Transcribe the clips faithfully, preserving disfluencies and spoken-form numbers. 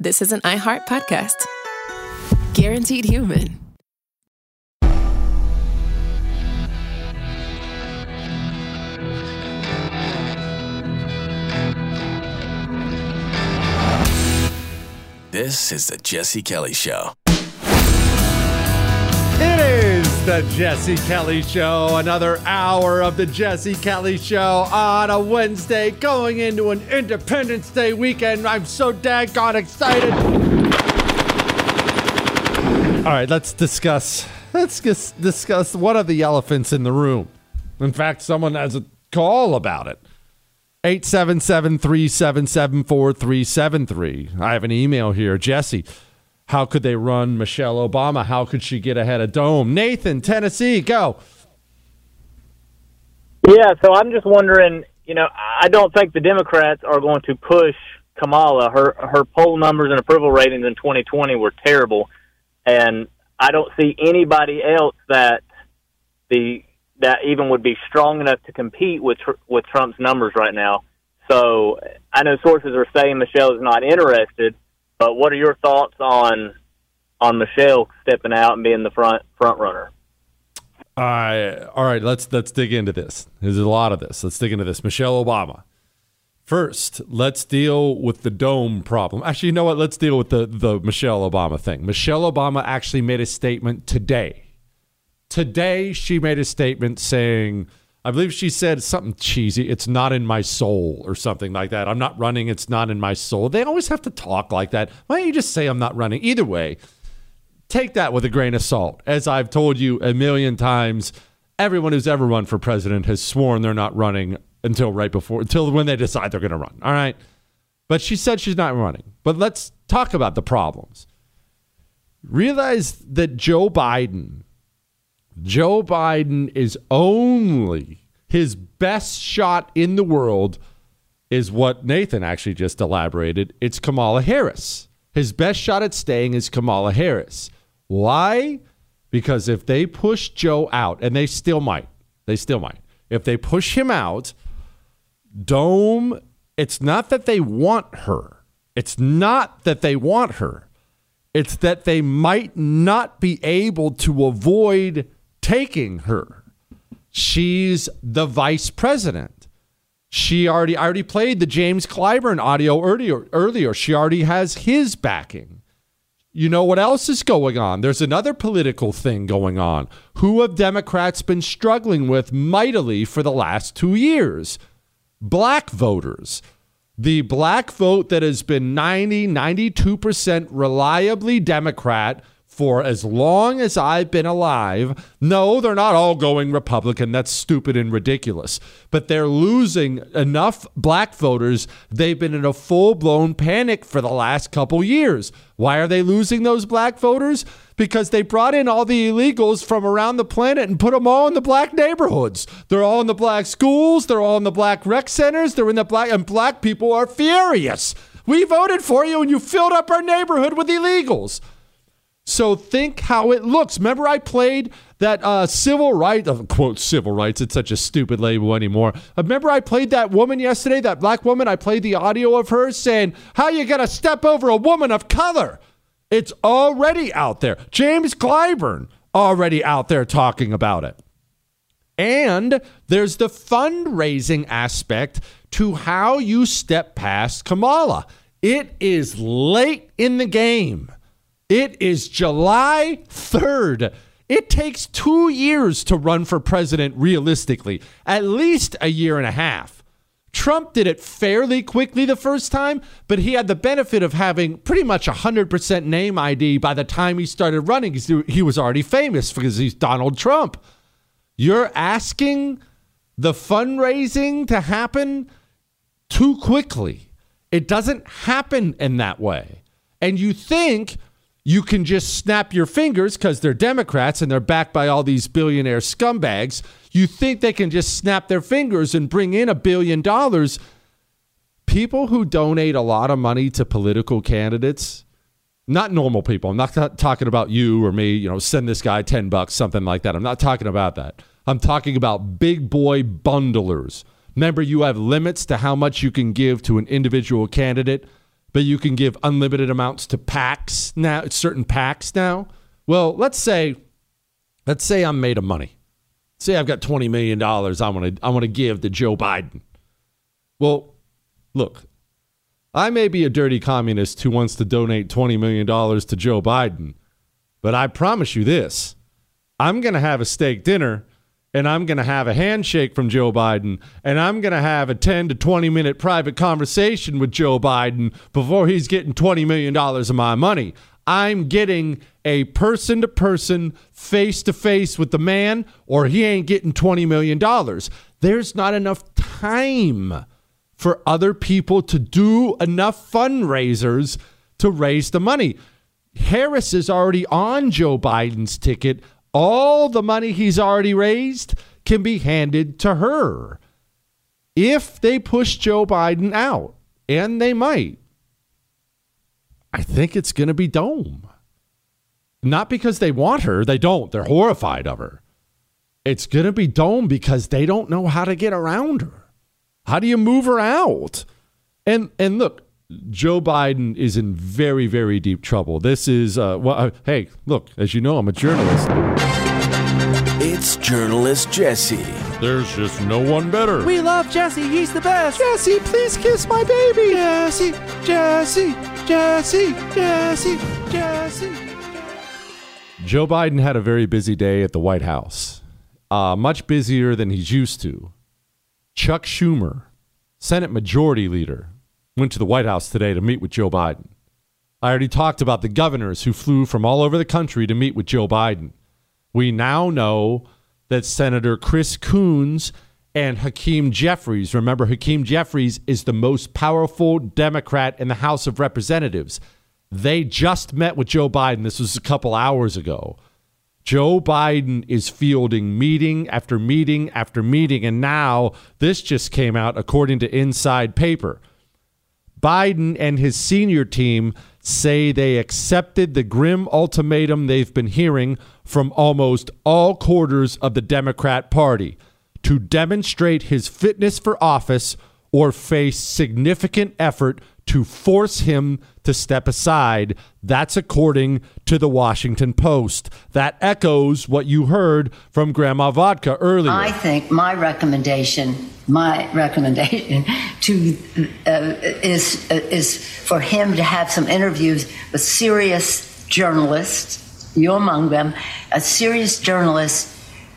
this is an iHeart podcast. Guaranteed Human. This is the Jesse Kelly Show. It is the Jesse Kelly Show. Another hour of the Jesse Kelly Show on a Wednesday going into an Independence Day weekend. I'm so daggone excited. All right, let's discuss. Let's just discuss one of the elephants in the room. In fact, someone has a call about it. eight seven seven, three seven seven, four three seven three. I have an email here. Jesse, how could they run Michelle Obama? How could she get ahead of Dome? Nathan, Tennessee, go. Yeah, so I'm just wondering, you know, I don't think the Democrats are going to push Kamala. Her her poll numbers and approval ratings in twenty twenty were terrible, and I don't see anybody else that the that even would be strong enough to compete with with Trump's numbers right now. So I know sources are saying Michelle is not interested, but what are your thoughts on on Michelle stepping out and being the front front runner? All right, all right. Let's let's dig into this. There's a lot of this. Let's dig into this. Michelle Obama. First, let's deal with the Dome problem. Actually, you know what? Let's deal with the the Michelle Obama thing. Michelle Obama actually made a statement today. Today, she made a statement saying, I believe she said something cheesy. It's not in my soul or something like that. I'm not running. It's not in my soul. They always have to talk like that. Why don't you just say I'm not running? Either way, take that with a grain of salt. As I've told you a million times, everyone who's ever run for president has sworn they're not running until right before, until when they decide they're going to run. All right. But she said she's not running. But let's talk about the problems. Realize that Joe Biden Joe Biden is only, his best shot in the world is what Nathan actually just elaborated. It's Kamala Harris. His best shot at staying is Kamala Harris. Why? Because if they push Joe out, and they still might, they still might. If they push him out, Dome, it's not that they want her. It's not that they want her. It's that they might not be able to avoid taking her. She's the vice president. She already I already played the James Clyburn audio earlier earlier. She already has his backing. You know what else is going on? There's another political thing going on. Who have Democrats been struggling with mightily for the last two years? Black voters. The black vote that has been ninety, ninety-two percent reliably Democrat for as long as I've been alive. No, they're not all going Republican. That's stupid and ridiculous. But they're losing enough black voters. They've been in a full-blown panic for the last couple years. Why are they losing those black voters? Because they brought in all the illegals from around the planet and put them all in the black neighborhoods. They're all in the black schools. They're all in the black rec centers. They're in the black, and black people are furious. We voted for you and you filled up our neighborhood with illegals. So think how it looks. Remember I played that uh, civil rights, uh, quote, civil rights. It's such a stupid label anymore. Remember I played that woman yesterday, that black woman. I played the audio of her saying, how you going to step over a woman of color? It's already out there. James Clyburn already out there talking about it. And there's the fundraising aspect to how you step past Kamala. It is late in the game. It is July third. It takes two years to run for president realistically, at least a year and a half. Trump did it fairly quickly the first time, but he had the benefit of having pretty much one hundred percent name I D by the time he started running. He was already famous because he's Donald Trump. You're asking the fundraising to happen too quickly. It doesn't happen in that way. And you think you can just snap your fingers because they're Democrats and they're backed by all these billionaire scumbags. You think they can just snap their fingers and bring in a billion dollars. People who donate a lot of money to political candidates, not normal people. I'm not t- talking about you or me, you know, send this guy ten bucks, something like that. I'm not talking about that. I'm talking about big boy bundlers. Remember, you have limits to how much you can give to an individual candidate. but you can give unlimited amounts to PACs now, certain PACs now. Well, let's say, let's say I'm made of money. Say I've got twenty million dollars I want to I want to give to Joe Biden. Well, look, I may be a dirty communist who wants to donate twenty million dollars to Joe Biden, but I promise you this, I'm going to have a steak dinner, and I'm going to have a handshake from Joe Biden, and I'm going to have a ten to twenty minute private conversation with Joe Biden before he's getting twenty million dollars of my money. I'm getting a person-to-person, face-to-face with the man, or he ain't getting twenty million dollars. There's not enough time for other people to do enough fundraisers to raise the money. Harris is already on Joe Biden's ticket. All the money he's already raised can be handed to her. If they push Joe Biden out, and they might, I think it's going to be Dome. Not because they want her. They don't. They're horrified of her. It's going to be Dome because they don't know how to get around her. How do you move her out? And and look, Joe Biden is in very, very deep trouble. This is, uh, well, uh, hey, look, as you know, I'm a journalist. It's Journalist Jesse. There's just no one better. We love Jesse. He's the best. Jesse, please kiss my baby. Jesse, Jesse, Jesse, Jesse, Jesse. Joe Biden had a very busy day at the White House, uh, much busier than he's used to. Chuck Schumer, Senate Majority Leader, went to the White House today to meet with Joe Biden. I already talked about the governors who flew from all over the country to meet with Joe Biden. We now know that Senator Chris Coons and Hakeem Jeffries, remember Hakeem Jeffries is the most powerful Democrat in the House of Representatives. They just met with Joe Biden. This was a couple hours ago. Joe Biden is fielding meeting after meeting after meeting, and now this just came out according to Inside Paper. Biden and his senior team say they accepted the grim ultimatum they've been hearing from almost all quarters of the Democrat Party to demonstrate his fitness for office or face significant effort to force him to step aside. That's according to the Washington Post. That echoes what you heard from Grandma Vodka earlier. I think my recommendation, my recommendation to uh, is uh, is for him to have some interviews with serious journalists, you among them, a serious journalist,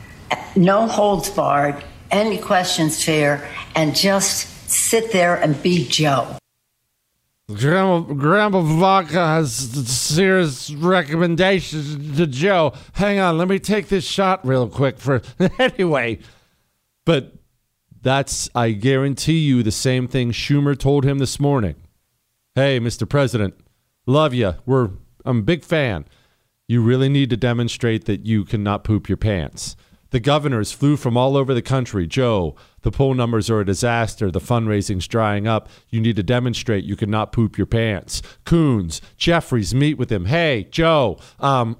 no holds barred, any questions fair, and just sit there and be Joe. Grandma, Grandma Vodka has serious recommendations to Joe. Hang on, let me take this shot real quick. For anyway, but that's, I guarantee you, the same thing Schumer told him this morning. Hey, Mister President, love you. We're I'm a big fan. You really need to demonstrate that you cannot poop your pants. The governors flew from all over the country. Joe, the poll numbers are a disaster. The fundraising's drying up. You need to demonstrate you cannot poop your pants. Coons, Jeffries, meet with him. Hey, Joe, um,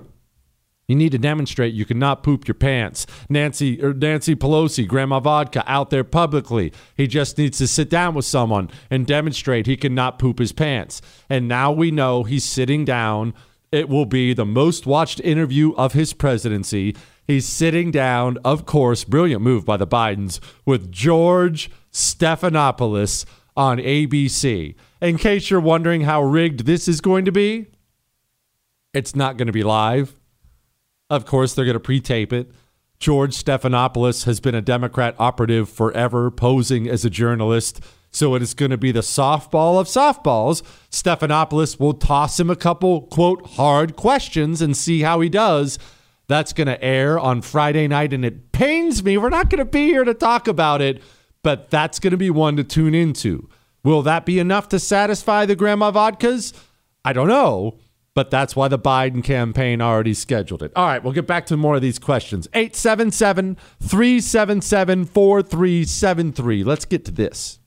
you need to demonstrate you cannot poop your pants. Nancy or Nancy Pelosi, Grandma Vodka, out there publicly. He just needs to sit down with someone and demonstrate he cannot poop his pants. And now we know he's sitting down. It will be the most watched interview of his presidency. He's sitting down, of course, brilliant move by the Bidens, with George Stephanopoulos on A B C. In case you're wondering how rigged this is going to be, it's not going to be live. Of course, they're going to pre-tape it. George Stephanopoulos has been a Democrat operative forever, posing as a journalist. So it is going to be the softball of softballs. Stephanopoulos will toss him a couple, quote, hard questions and see how he does. That's going to air on Friday night, and it pains me. We're not going to be here to talk about it, but that's going to be one to tune into. Will that be enough to satisfy the Grandma Vodkas? I don't know, but that's why the Biden campaign already scheduled it. All right, we'll get back to more of these questions. eight seven seven, three seven seven, four three seven three. Let's get to this.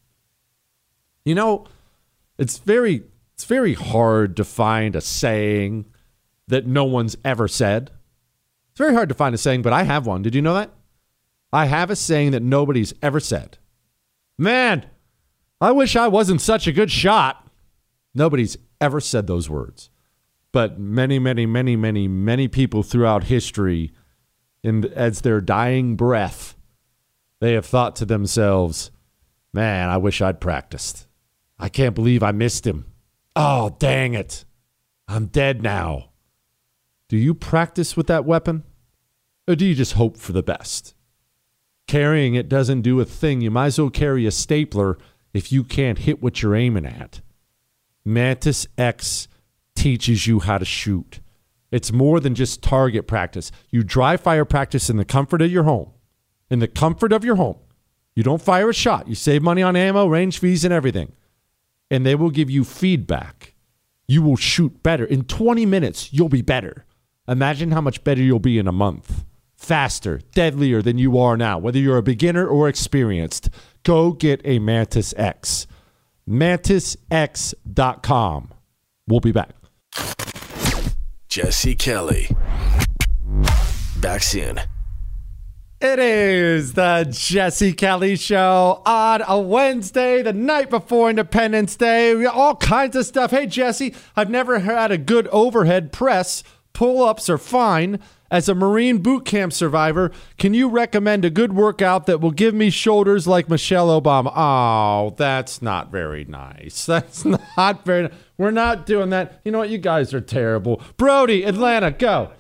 You know, it's very, it's very hard to find a saying that no one's ever said. It's very hard to find a saying, but I have one. Did you know that? I have a saying that nobody's ever said. Man, I wish I wasn't such a good shot. Nobody's ever said those words. But many, many, many, many, many people throughout history, in, as their dying breath, they have thought to themselves, man, I wish I'd practiced. I can't believe I missed him. Oh, dang it. I'm dead now. Do you practice with that weapon? Or do you just hope for the best? Carrying it doesn't do a thing. You might as well carry a stapler if you can't hit what you're aiming at. Mantis X teaches you how to shoot. It's more than just target practice. You dry fire practice in the comfort of your home. In the comfort of your home. You don't fire a shot. You save money on ammo, range fees, and everything. And they will give you feedback. You will shoot better. In twenty minutes, you'll be better. Imagine how much better you'll be in a month. Faster, deadlier than you are now, whether you're a beginner or experienced. Go get a Mantis X. mantis x dot com. We'll be back. Jesse Kelly. Back soon. It is the Jesse Kelly Show on a Wednesday, the night before Independence Day. All kinds of stuff. Hey, Jesse, I've never had a good overhead press. Pull-ups are fine. As a Marine boot camp survivor, can you recommend a good workout that will give me shoulders like Michelle Obama? Oh, that's not very nice. That's not very nice. We're not doing that. You know what? You guys are terrible. Brody, Atlanta, go.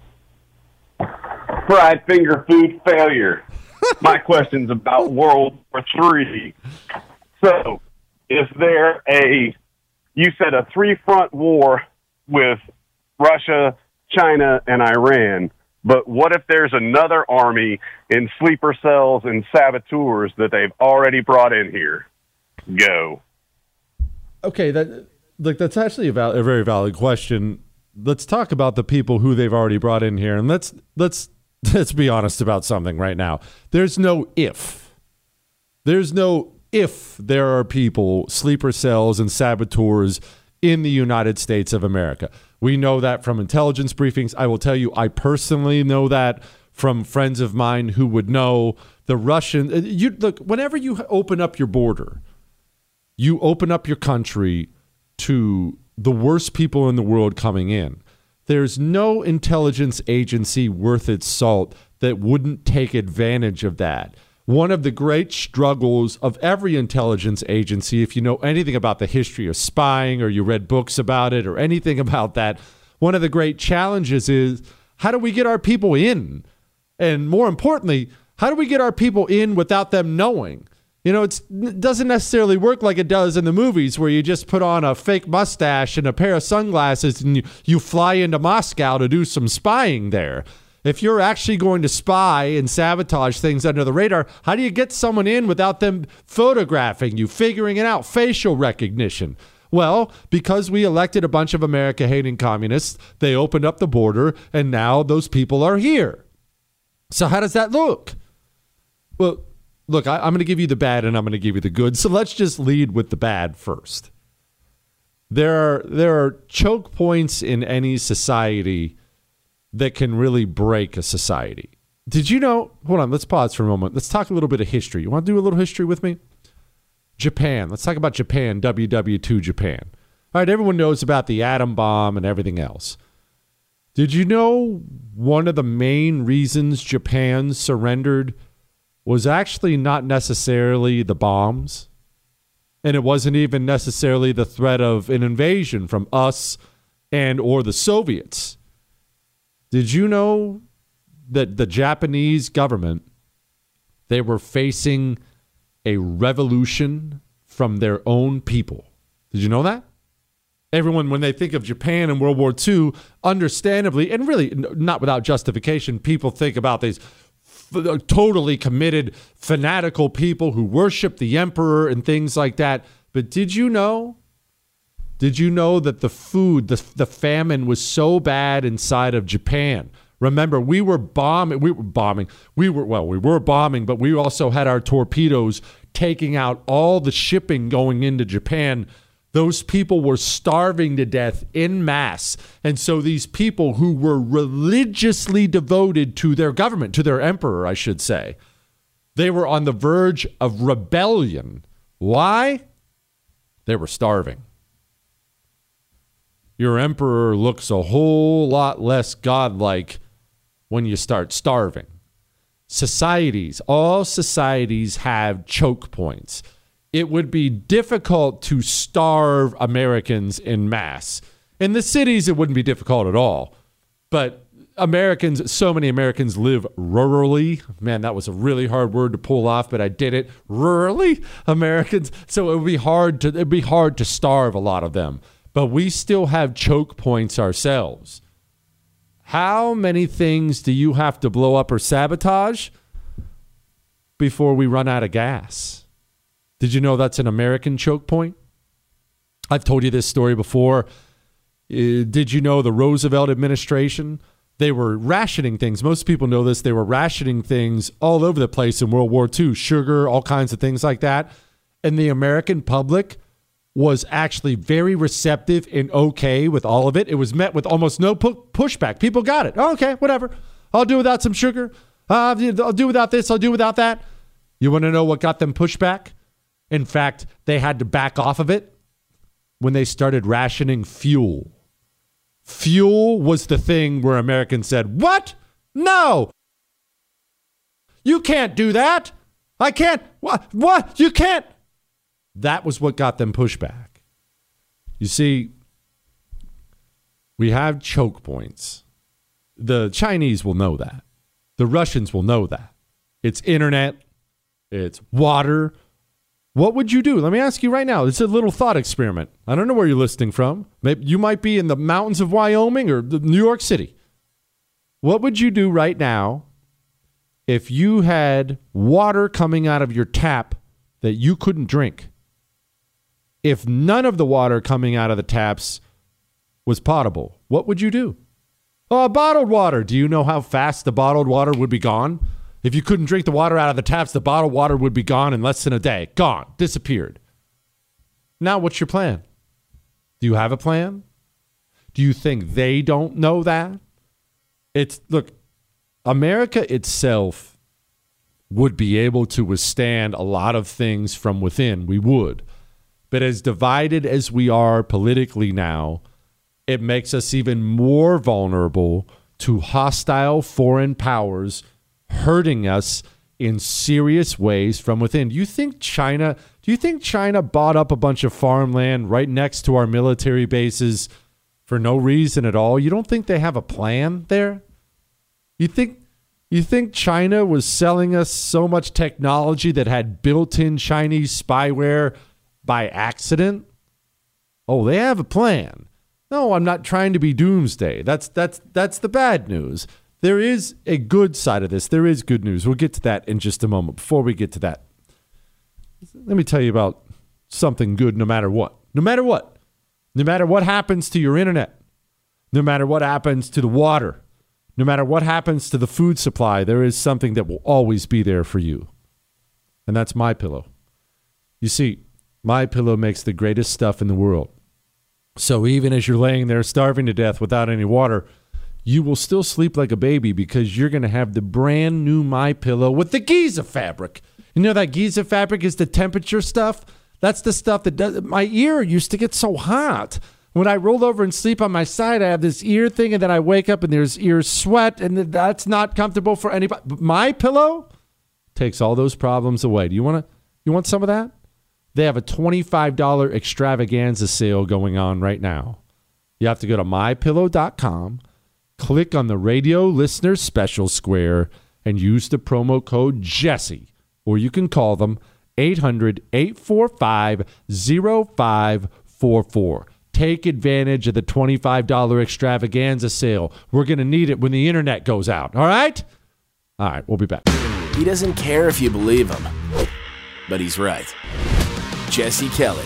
Fried finger food failure. My question's about World War Three. So, is there a, you said a three-front war with Russia, China, and Iran, but what if there's another army in sleeper cells and saboteurs that they've already brought in here? Go. Okay, that look, that's actually a, val- a very valid question. Let's talk about the people who they've already brought in here, and let's let's let's be honest about something right now. There's no if. There's no if there are people, sleeper cells, and saboteurs in the United States of America. We know that from intelligence briefings. I will tell you, I personally know that from friends of mine who would know the Russian. You look, whenever you open up your border, you open up your country to the worst people in the world coming in. There's no intelligence agency worth its salt that wouldn't take advantage of that. One of the great struggles of every intelligence agency, if you know anything about the history of spying or you read books about it or anything about that, one of the great challenges is how do we get our people in? And more importantly, how do we get our people in without them knowing? You know, it's, it doesn't necessarily work like it does in the movies where you just put on a fake mustache and a pair of sunglasses and you, you fly into Moscow to do some spying there. If you're actually going to spy and sabotage things under the radar, how do you get someone in without them photographing you, figuring it out, facial recognition? Well, because we elected a bunch of America-hating communists, they opened up the border, and now those people are here. So how does that look? Well, look, I, I'm going to give you the bad, and I'm going to give you the good. So let's just lead with the bad first. There are, there are choke points in any society that can really break a society. Did you know? Hold on, let's pause for a moment. Let's talk a little bit of history. You want to do a little history with me? Japan. Let's talk about Japan, W W two Japan. All right, everyone knows about the atom bomb and everything else. Did you know one of the main reasons Japan surrendered was actually not necessarily the bombs? And it wasn't even necessarily the threat of an invasion from us and or the Soviets. Did you know that the Japanese government, they were facing a revolution from their own people? Did you know that? Everyone, when they think of Japan in World War Two, understandably, and really not without justification, people think about these f- totally committed, fanatical people who worship the emperor and things like that. But did you know? Did you know that the food, the, the famine was so bad inside of Japan? Remember, we were bombing, we were bombing, we were, well, we were bombing, but we also had our torpedoes taking out all the shipping going into Japan. Those people were starving to death en masse. And so these people who were religiously devoted to their government, to their emperor, I should say, they were on the verge of rebellion. Why? They were starving. your emperor looks a whole lot less godlike when you start starving. Societies, all societies have choke points. It would be difficult to starve Americans en masse. In the cities, it wouldn't be difficult at all. But Americans, so many Americans live rurally. Man, that was a really hard word to pull off, but I did it. Rurally, Americans. So it would be hard to it'd be hard to starve a lot of them. But we still have choke points ourselves. How many things do you have to blow up or sabotage before we run out of gas? Did you know that's an American choke point? I've told you this story before. Uh, did you know the Roosevelt administration, they were rationing things. Most people know this. They were rationing things all over the place in World War Two, sugar, all kinds of things like that. And the American public was actually very receptive and okay with all of it. It was met with almost no pu- pushback. People got it. Oh, okay, whatever. I'll do without some sugar. Uh, I'll do without this. I'll do without that. You want to know what got them pushback? In fact, they had to back off of it when they started rationing fuel. Fuel was the thing where Americans said, what? No. You can't do that. I can't. What? What? You can't. That was what got them pushback. You see, we have choke points. The Chinese will know that. The Russians will know that. It's internet. It's water. What would you do? Let me ask you right now. It's a little thought experiment. I don't know where you're listening from. Maybe you might be in the mountains of Wyoming or New York City. What would you do right now if you had water coming out of your tap that you couldn't drink? If none of the water coming out of the taps was potable, what would you do? Oh, bottled water. Do you know how fast the bottled water would be gone? If you couldn't drink the water out of the taps, the bottled water would be gone in less than a day. Gone. Disappeared. Now, what's your plan? Do you have a plan? Do you think they don't know that? It's, look, America itself would be able to withstand a lot of things from within. We would. But as divided as we are politically now, it makes us even more vulnerable to hostile foreign powers hurting us in serious ways from within. Do you think China, do you think China bought up a bunch of farmland right next to our military bases for no reason at all? You don't think they have a plan there? You think you think China was selling us so much technology that had built-in Chinese spyware by accident? Oh, they have a plan. No, I'm not trying to be doomsday. That's that's that's the bad news. There is a good side of this. There is good news. We'll get to that in just a moment. Before we get to that, let me tell you about something good no matter what. No matter what. No matter what happens to your internet. No matter what happens to the water. No matter what happens to the food supply, there is something that will always be there for you. And that's MyPillow. You see, MyPillow makes the greatest stuff in the world. So even as you're laying there starving to death without any water, you will still sleep like a baby because you're going to have the brand new MyPillow with the Giza fabric. You know that Giza fabric is the temperature stuff? That's the stuff that does. My ear used to get so hot. When I roll over and sleep on my side, I have this ear thing, and then I wake up and there's ear sweat, and that's not comfortable for anybody. But MyPillow takes all those problems away. Do you want to? You want some of that? They have a twenty-five dollars extravaganza sale going on right now. You have to go to my pillow dot com, click on the radio listener special square, and use the promo code Jesse. Or you can call them eight hundred, eight four five, zero five four four. Take advantage of the twenty-five dollars extravaganza sale. We're going to need it when the internet goes out. All right? All right, we'll be back. He doesn't care if you believe him, but he's right. Jesse Kelly.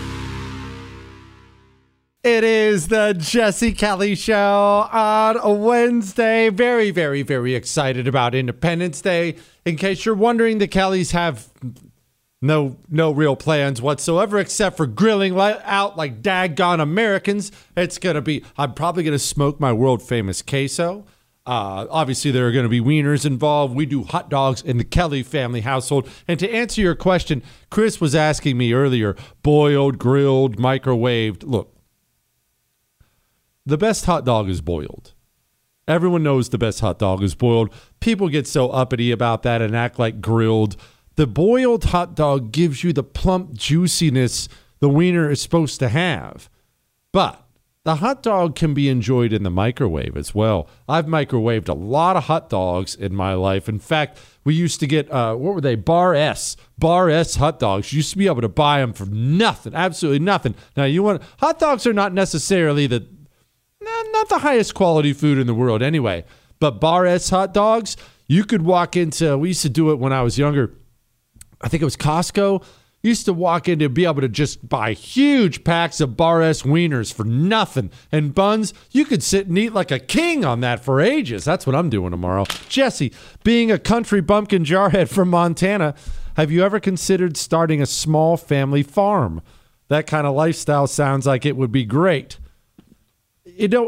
It is the Jesse Kelly Show on a Wednesday. Very, very, very excited about Independence Day. In case you're wondering, the Kellys have no no real plans whatsoever except for grilling li- out like daggone Americans. It's going to be, I'm probably going to smoke my world-famous queso. Uh, obviously, there are going to be wieners involved. We do hot dogs in the Kelly family household. And to answer your question, Chris was asking me earlier, boiled, grilled, microwaved. Look, the best hot dog is boiled. Everyone knows the best hot dog is boiled. People get so uppity about that and act like grilled. The boiled hot dog gives you the plump juiciness the wiener is supposed to have. But the hot dog can be enjoyed in the microwave as well. I've microwaved a lot of hot dogs in my life. In fact, we used to get, uh, what were they? Bar S. Bar S hot dogs. You used to be able to buy them for nothing, absolutely nothing. Now, you want hot dogs are not necessarily the, not, not the highest quality food in the world anyway. But Bar S hot dogs, you could walk into, we used to do it when I was younger. I think it was Costco. Used to walk in to be able to just buy huge packs of Bar S wieners for nothing. And buns, you could sit and eat like a king on that for ages. That's what I'm doing tomorrow. Jesse, being a country bumpkin jarhead from Montana, have you ever considered starting a small family farm? That kind of lifestyle sounds like it would be great. You know,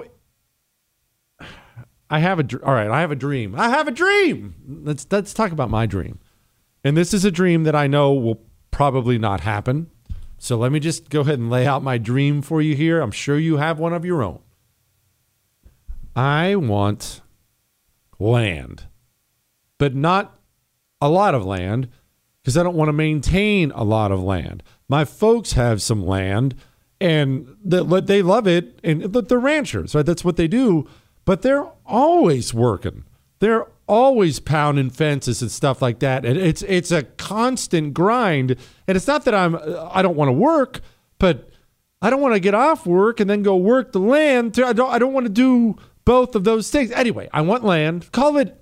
I have a, all right, I have a dream. I have a dream. Let's, let's talk about my dream. And this is a dream that I know will probably not happen. So let me just go ahead and lay out my dream for you here. I'm sure you have one of your own. I want land, but not a lot of land because I don't want to maintain a lot of land. My folks have some land and they love it, and they're ranchers, right? That's what they do, but they're always working. They're always pounding fences and stuff like that. And it's it's a constant grind. And it's not that I'm I don't want to work, but I don't want to get off work and then go work the land. I don't I don't want to do both of those things. Anyway, I want land. Call it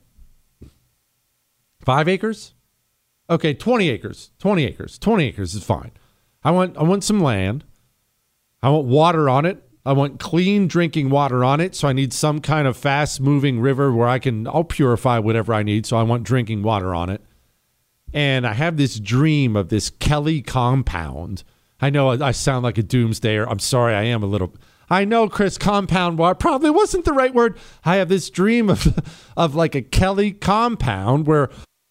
five acres. Okay, twenty acres. twenty acres. twenty acres is fine. I want I want some land. I want water on it. I want clean drinking water on it, so I need some kind of fast-moving river where I can, I'll purify whatever I need, so I want drinking water on it. And I have this dream of this Kelly compound. I know I sound like a doomsdayer. I'm sorry, I am a little. I know, Chris, compound water probably wasn't the right word. I have this dream of, of like a Kelly compound where,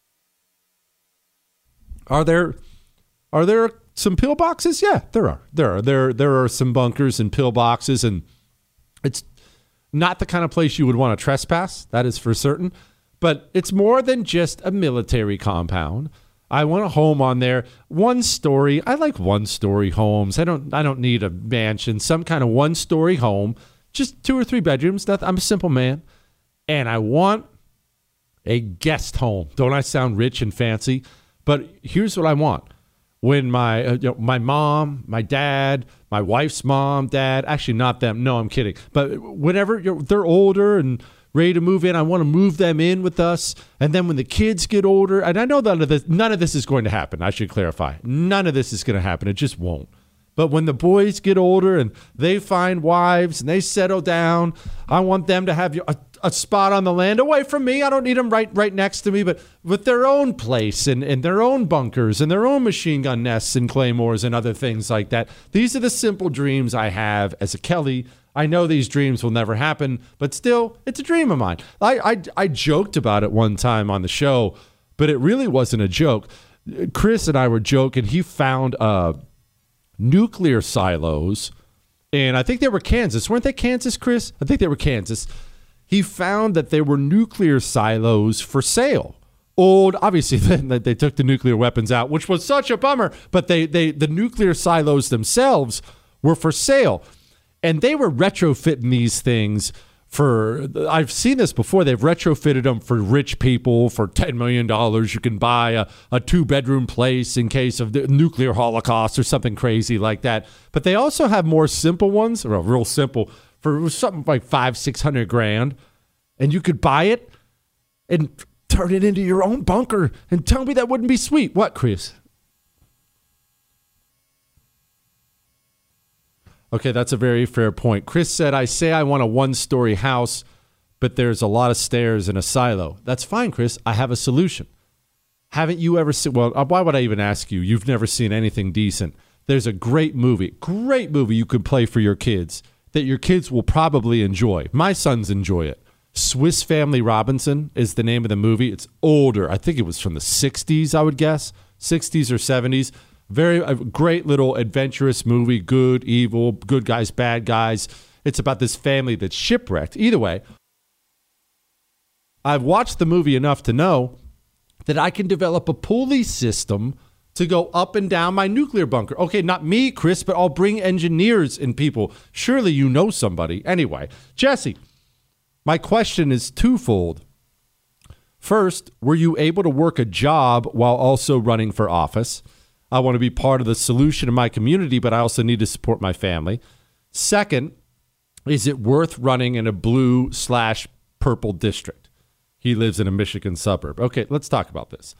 are there, are there some pillboxes? Yeah, there are. There are. There there are some bunkers and pillboxes, and it's not the kind of place you would want to trespass. That is for certain. But it's more than just a military compound. I want a home on there. One story. I like one story homes. I don't I don't need a mansion. Some kind of one story home. Just two or three bedrooms. I'm a simple man. And I want a guest home. Don't I sound rich and fancy? But here's what I want. When my uh, you know, my mom, my dad, my wife's mom, dad, actually not them. No, I'm kidding. But whenever you're, they're older and ready to move in, I want to move them in with us. And then when the kids get older, and I know that none of this, none of this is going to happen. I should clarify. None of this is going to happen. It just won't. But when the boys get older and they find wives and they settle down, I want them to have a, a spot on the land away from me. I don't need them right right next to me, but with their own place and, and their own bunkers and their own machine gun nests and claymores and other things like that. These are the simple dreams I have as a Kelly. I know these dreams will never happen, but still, it's a dream of mine. I, I, I joked about it one time on the show, but it really wasn't a joke. Chris and I were joking. He found uh, nuclear silos, and I think they were Kansas. Weren't they Kansas, Chris? I think they were Kansas. He found that there were nuclear silos for sale. Old, obviously, then they took the nuclear weapons out, which was such a bummer. But they, they, the nuclear silos themselves were for sale, and they were retrofitting these things for. I've seen this before. They've retrofitted them for rich people for ten million dollars. You can buy a, a two-bedroom place in case of the nuclear holocaust or something crazy like that. But they also have more simple ones, or real simple, for something like five, six hundred grand, and you could buy it and turn it into your own bunker. And tell me that wouldn't be sweet. What, Chris? Okay, that's a very fair point. Chris said, I say I want a one-story house, but there's a lot of stairs and a silo. That's fine, Chris. I have a solution. Haven't you ever seen, well, why would I even ask you? You've never seen anything decent. There's a great movie, great movie you could play for your kids that your kids will probably enjoy. My sons enjoy it. Swiss Family Robinson is the name of the movie. It's older. I think it was from the sixties, I would guess. sixties or seventies. Very a great little adventurous movie. Good, evil, good guys, bad guys. it's about this family that's shipwrecked. Either way, I've watched the movie enough to know that I can develop a pulley system to go up and down my nuclear bunker. Okay, not me, Chris, but I'll bring engineers and people. Surely you know somebody. Anyway, Jesse, my question is twofold. First, were you able to work a job while also running for office? I want to be part of the solution in my community, but I also need to support my family. Second, is it worth running in a blue slash purple district? He lives in a Michigan suburb. Okay, let's talk about this.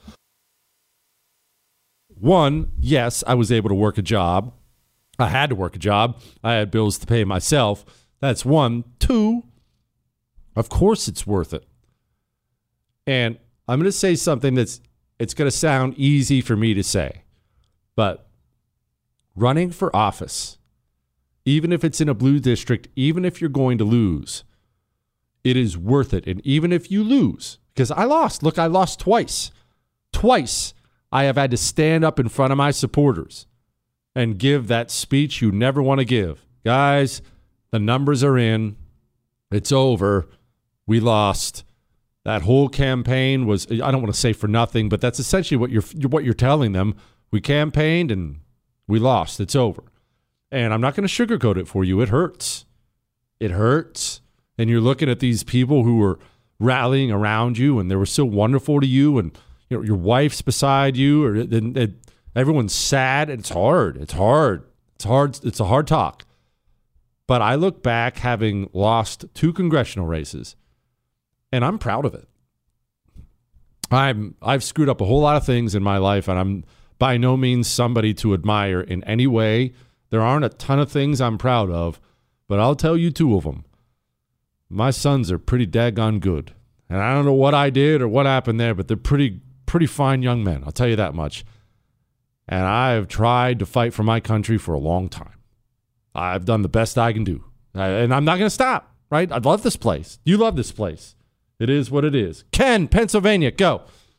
One, yes, I was able to work a job. I had to work a job. I had bills to pay myself. That's one. Two, of course it's worth it. And I'm going to say something that's, it's going to sound easy for me to say, but running for office, even if it's in a blue district, even if you're going to lose, it is worth it. And even if you lose, because I lost, look, I lost twice, twice. I have had to stand up in front of my supporters and give that speech you never want to give. Guys, the numbers are in. It's over. We lost. That whole campaign was, I don't want to say for nothing, but that's essentially what you're what you're telling them. We campaigned and we lost. It's over. And I'm not going to sugarcoat it for you. It hurts. It hurts. And you're looking at these people who were rallying around you and they were so wonderful to you, and you know, your wife's beside you, or and, and everyone's sad. It's hard. It's hard. It's hard. It's a hard talk. But I look back having lost two congressional races, and I'm proud of it. I'm I've screwed up a whole lot of things in my life, and I'm by no means somebody to admire in any way. There aren't a ton of things I'm proud of, but I'll tell you two of them. My sons are pretty daggone good. And I don't know what I did or what happened there, but they're pretty pretty fine young men. I'll tell you that much. And I've tried to fight for my country for a long time. I've done the best I can do. And I'm not going to stop, right? I love this place. You love this place. It is what it is. Ken, Pennsylvania, go.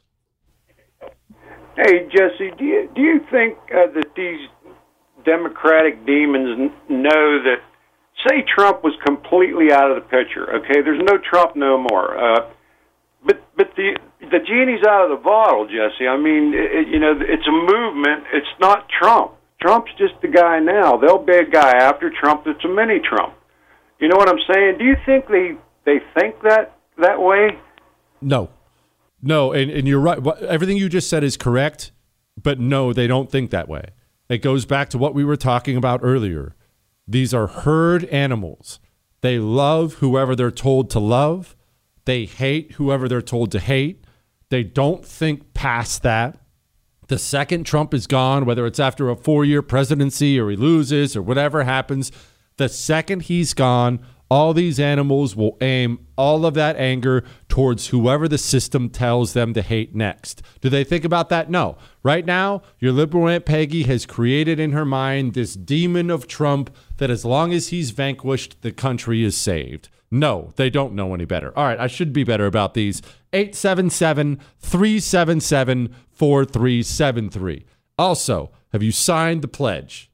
Hey, Jesse, do you, do you think uh, that these Democratic demons n- know that, say Trump was completely out of the picture, okay? There's no Trump no more. Uh, but but the the genie's out of the bottle, Jesse. I mean, it, you know, it's a movement. It's not Trump. Trump's just the guy now. There'll be a guy after Trump that's a mini-Trump. You know what I'm saying? Do you think they, they think that that way? No. No, and, and you're right. Everything you just said is correct, but no, they don't think that way. It goes back to what we were talking about earlier. These are herd animals. They love whoever they're told to love. They hate whoever they're told to hate. They don't think past that. The second Trump is gone, whether it's after a four-year presidency or he loses or whatever happens, the second he's gone, all these animals will aim all of that anger towards whoever the system tells them to hate next. Do they think about that? No. Right now, your liberal Aunt Peggy has created in her mind this demon of Trump that as long as he's vanquished, the country is saved. No, they don't know any better. All right, I should be better about these. eight seven seven, three seven seven, four three seven three. Also, have you signed the pledge?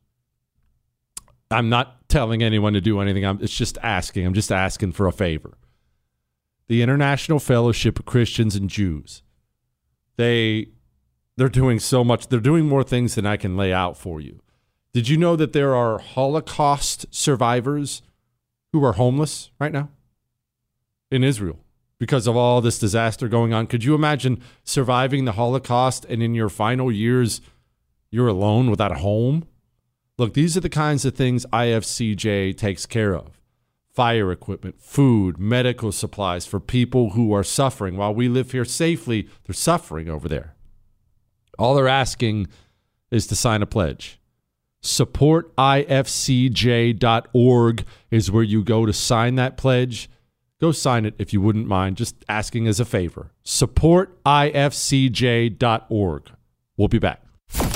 I'm not telling anyone to do anything. I'm, it's just asking. I'm just asking for a favor. The International Fellowship of Christians and Jews, they, they're doing so much. They're doing more things than I can lay out for you. Did you know that there are Holocaust survivors who are homeless right now in Israel because of all this disaster going on? Could you imagine surviving the Holocaust and in your final years, you're alone without a home? Look, these are the kinds of things I F C J takes care of. Fire equipment, food, medical supplies for people who are suffering. While we live here safely, they're suffering over there. All they're asking is to sign a pledge. support I F C J dot org is where you go to sign that pledge. Go sign it if you wouldn't mind, just asking as a favor. support I F C J dot org. We'll be back.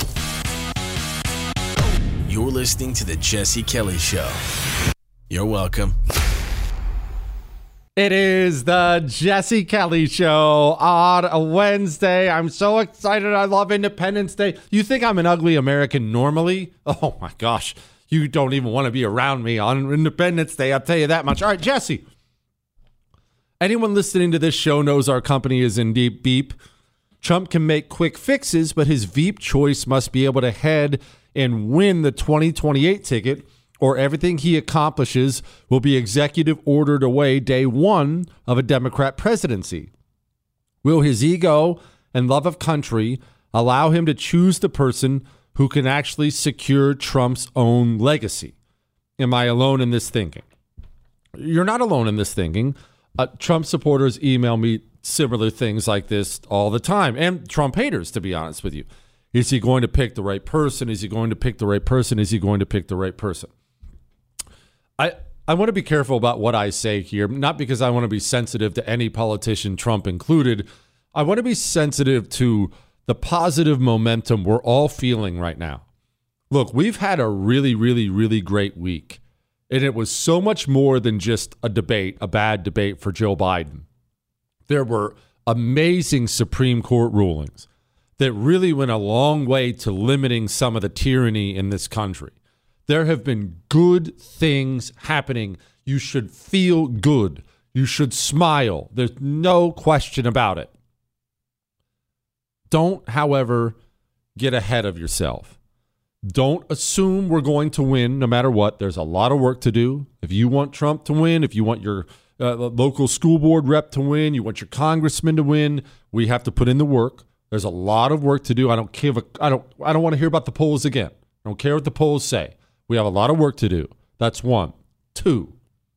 You're listening to The Jesse Kelly Show. You're welcome. It is the Jesse Kelly Show on a Wednesday. I'm so excited. I love Independence Day. You think I'm an ugly American normally? Oh, my gosh. You don't even want to be around me on Independence Day. I'll tell you that much. All right, Jesse. Anyone listening to this show knows our company is in deep beep. Trump can make quick fixes, but his Veep choice must be able to head and win the twenty twenty-eight ticket, or everything he accomplishes will be executive ordered away day one of a Democrat presidency. Will his ego and love of country allow him to choose the person who can actually secure Trump's own legacy? Am I alone in this thinking? You're not alone in this thinking. Uh, Trump supporters email me similar things like this all the time, and Trump haters, to be honest with you. Is he going to pick the right person? Is he going to pick the right person? Is he going to pick the right person? I I want to be careful about what I say here, not because I want to be sensitive to any politician, Trump included. I want to be sensitive to the positive momentum we're all feeling right now. Look, we've had a really, really, really great week. And it was so much more than just a debate, a bad debate for Joe Biden. There were amazing Supreme Court rulings that really went a long way to limiting some of the tyranny in this country. There have been good things happening. You should feel good. You should smile. There's no question about it. Don't, however, get ahead of yourself. Don't assume we're going to win no matter what. There's a lot of work to do. If you want Trump to win, if you want your uh, local school board rep to win, you want your congressman to win, we have to put in the work. There's a lot of work to do. I don't care. I don't. I don't want to hear about the polls again. I don't care what the polls say. We have a lot of work to do. That's one. Two,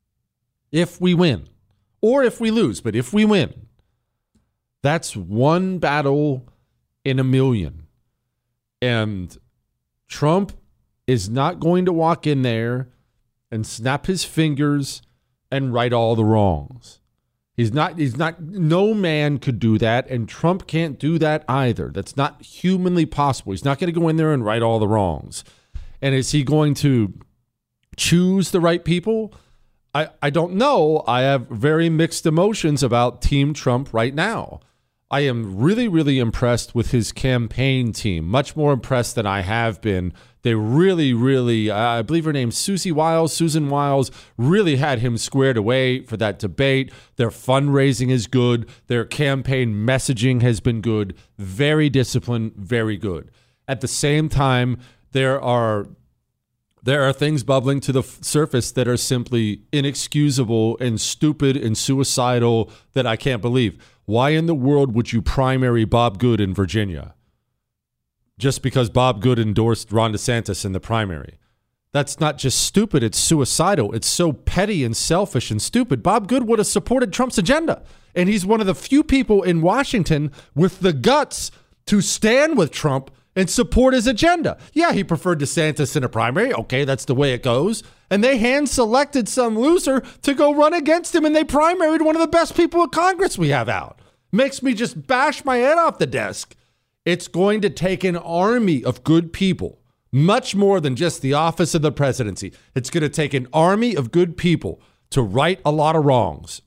if we win, or if we lose, but if we win, that's one battle in a million. And Trump is not going to walk in there and snap his fingers and right all the wrongs. He's not, he's not, no man could do that, and Trump can't do that either. That's not humanly possible. He's not going to go in there and right all the wrongs. And is he going to choose the right people? I, I don't know. I have very mixed emotions about Team Trump right now. I am really, really impressed with his campaign team, much more impressed than I have been. They really, really, uh, I believe her name's Susie Wiles, Susan Wiles, really had him squared away for that debate. Their fundraising is good. Their campaign messaging has been good. Very disciplined, very good. At the same time, there are there are things bubbling to the f- surface that are simply inexcusable and stupid and suicidal that I can't believe. Why in the world would you primary Bob Good in Virginia? Just because Bob Good endorsed Ron DeSantis in the primary. That's not just stupid, it's suicidal. It's so petty and selfish and stupid. Bob Good would have supported Trump's agenda. And he's one of the few people in Washington with the guts to stand with Trump and support his agenda. Yeah, he preferred DeSantis in a primary. Okay, that's the way it goes. And they hand-selected some loser to go run against him, and they primaried one of the best people in Congress we have out. Makes me just bash my head off the desk. It's going to take an army of good people, much more than just the office of the presidency. It's going to take an army of good people to right a lot of wrongs.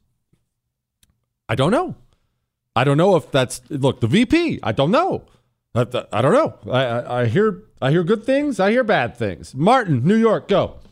I don't know. I don't know if that's, look, the V P, I don't know. I, I don't know. I, I, I hear I hear good things. I hear bad things. Martin, New York, go.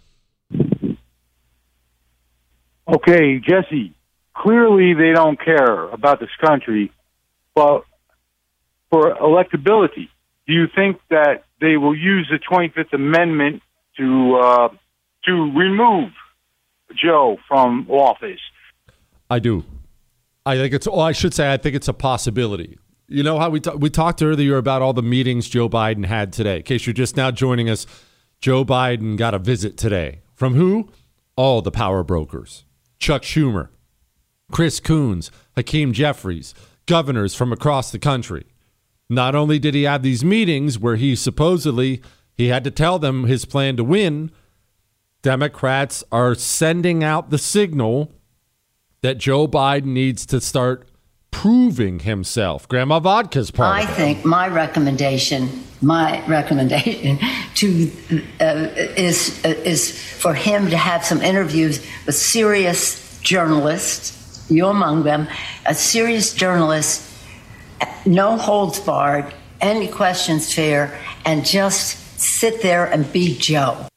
Okay, Jesse, clearly they don't care about this country, but for electability, do you think that they will use the twenty-fifth Amendment to uh, to remove Joe from office? I do. I think it's, oh, I should say, I think it's a possibility. You know how we t- we talked earlier about all the meetings Joe Biden had today. In case you're just now joining us, Joe Biden got a visit today. From who? All the power brokers. Chuck Schumer, Chris Coons, Hakeem Jeffries, governors from across the country. Not only did he have these meetings where he supposedly he had to tell them his plan to win, Democrats are sending out the signal that Joe Biden needs to start proving himself. Grandma Vodka's part I of it. think my recommendation, my recommendation to uh, is uh, is for him to have some interviews with serious journalists, you among them, a serious journalist, no holds barred, any questions fair, and just sit there and be Joe.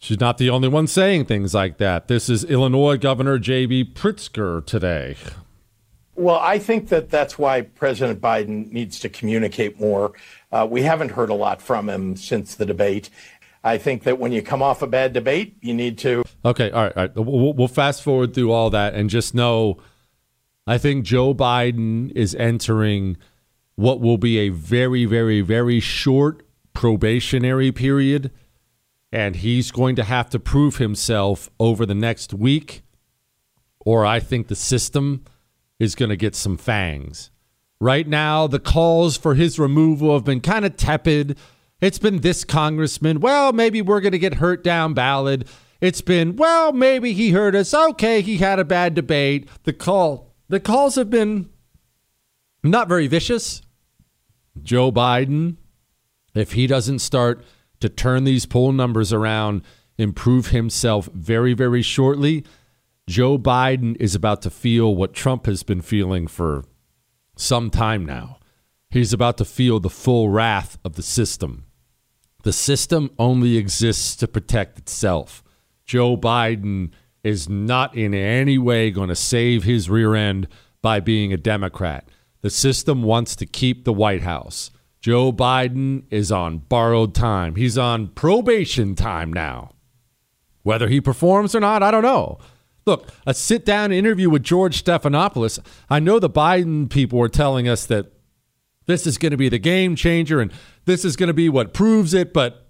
She's not the only one saying things like that. This is Illinois Governor J B Pritzker today. Well, I think that that's why President Biden needs to communicate more. Uh, we haven't heard a lot from him since the debate. I think that when you come off a bad debate, you need to. Okay, all right, all right. We'll, we'll fast forward through all that and just know I think Joe Biden is entering what will be a very, very, very short probationary period, and he's going to have to prove himself over the next week, or I think the system is going to get some fangs. Right now, the calls for his removal have been kind of tepid. It's been this congressman, well, maybe we're going to get hurt down ballot. It's been, well, maybe he hurt us. Okay, he had a bad debate. The call, the calls have been not very vicious. Joe Biden, if he doesn't start to turn these poll numbers around, improve himself very, very shortly, Joe Biden is about to feel what Trump has been feeling for some time now. He's about to feel the full wrath of the system. The system only exists to protect itself. Joe Biden is not in any way going to save his rear end by being a Democrat. The system wants to keep the White House. Joe Biden is on borrowed time. He's on probation time now. Whether he performs or not, I don't know. Look, a sit-down interview with George Stephanopoulos. I know the Biden people are telling us that this is going to be the game changer and this is going to be what proves it, but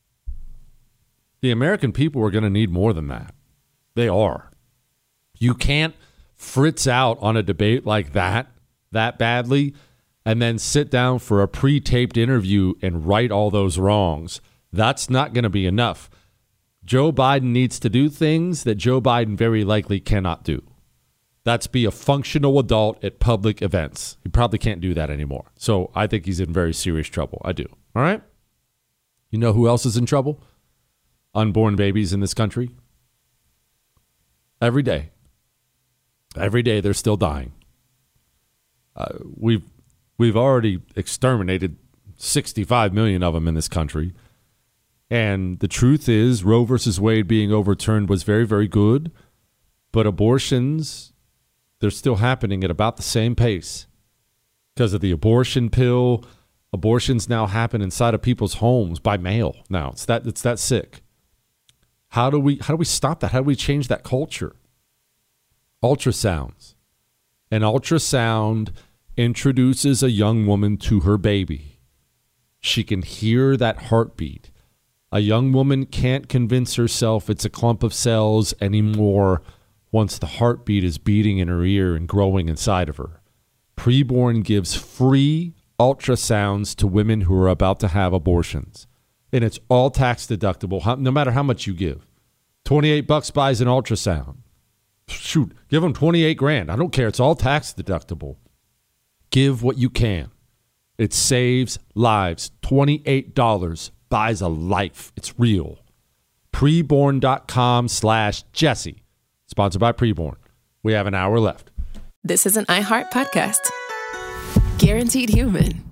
the American people are going to need more than that. They are. You can't fritz out on a debate like that, that badly, and then sit down for a pre-taped interview and right all those wrongs. That's not going to be enough. Joe Biden needs to do things that Joe Biden very likely cannot do. That's be a functional adult at public events. He probably can't do that anymore. So I think he's in very serious trouble. I do. All right? You know who else is in trouble? Unborn babies in this country. Every day. Every day they're still dying. Uh, we've we've already exterminated sixty-five million of them in this country. And the truth is, Roe versus Wade being overturned was very, very good. But abortions, they're still happening at about the same pace. Because of the abortion pill, abortions now happen inside of people's homes by mail. Now, it's that it's that sick. How do we how do we stop that? How do we change that culture? Ultrasounds. An ultrasound introduces a young woman to her baby. She can hear that heartbeat. A young woman can't convince herself it's a clump of cells anymore once the heartbeat is beating in her ear and growing inside of her. Preborn gives free ultrasounds to women who are about to have abortions. And it's all tax deductible, no matter how much you give. twenty-eight bucks buys an ultrasound. Shoot, give them twenty-eight grand. I don't care. It's all tax deductible. Give what you can. It saves lives. twenty-eight dollars buys a life. It's real. Preborn.com slash Jesse. Sponsored by Preborn. We have an hour left. This is an iHeart podcast. Guaranteed Human.